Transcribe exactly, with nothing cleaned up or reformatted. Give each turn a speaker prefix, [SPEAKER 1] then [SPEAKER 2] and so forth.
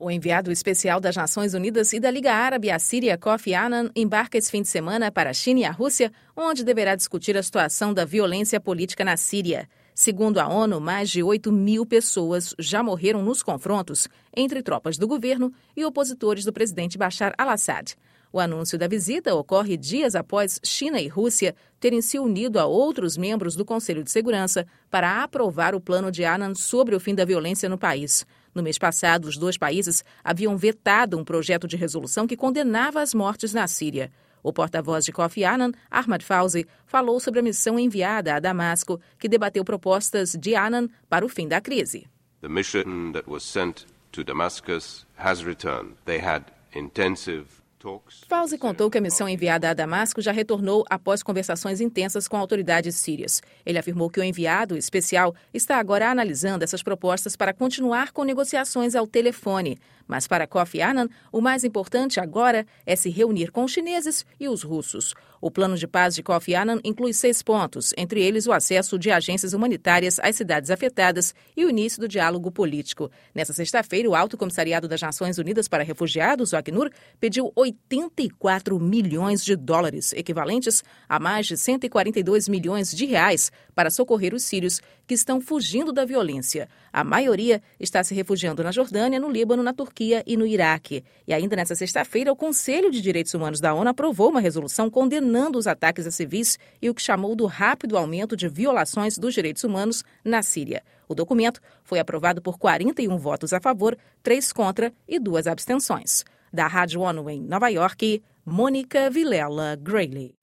[SPEAKER 1] O enviado especial das Nações Unidas e da Liga Árabe à Síria, Kofi Annan, embarca esse fim de semana para a China e a Rússia, onde deverá discutir a situação da violência política na Síria. Segundo a ONU, mais de oito mil pessoas já morreram nos confrontos entre tropas do governo e opositores do presidente Bashar al-Assad. O anúncio da visita ocorre dias após China e Rússia terem se unido a outros membros do Conselho de Segurança para aprovar o plano de Annan sobre o fim da violência no país. No mês passado, os dois países haviam vetado um projeto de resolução que condenava as mortes na Síria. O porta-voz de Kofi Annan, Ahmad Fauzi, falou sobre a missão enviada a Damasco, que debateu propostas de Annan para o fim da crise.
[SPEAKER 2] The mission that was sent to Damascus has returned. They had intensive
[SPEAKER 1] Fauzi contou que a missão enviada a Damasco já retornou após conversações intensas com autoridades sírias. Ele afirmou que o enviado especial está agora analisando essas propostas para continuar com negociações ao telefone. Mas para Kofi Annan, o mais importante agora é se reunir com os chineses e os russos. O plano de paz de Kofi Annan inclui seis pontos, entre eles o acesso de agências humanitárias às cidades afetadas e o início do diálogo político. Nessa sexta-feira, o Alto Comissariado das Nações Unidas para Refugiados, o Acnur, pediu oitenta e quatro milhões de dólares, equivalentes a mais de cento e quarenta e dois milhões de reais, para socorrer os sírios que estão fugindo da violência. A maioria está se refugiando na Jordânia, no Líbano, na Turquia e no Iraque. E ainda nesta sexta-feira, o Conselho de Direitos Humanos da ONU aprovou uma resolução condenando os ataques a civis e o que chamou do rápido aumento de violações dos direitos humanos na Síria. O documento foi aprovado por quarenta e um votos a favor, três contra e duas abstenções. Da Rádio ONU em Nova York, Mônica Vilela Grayley.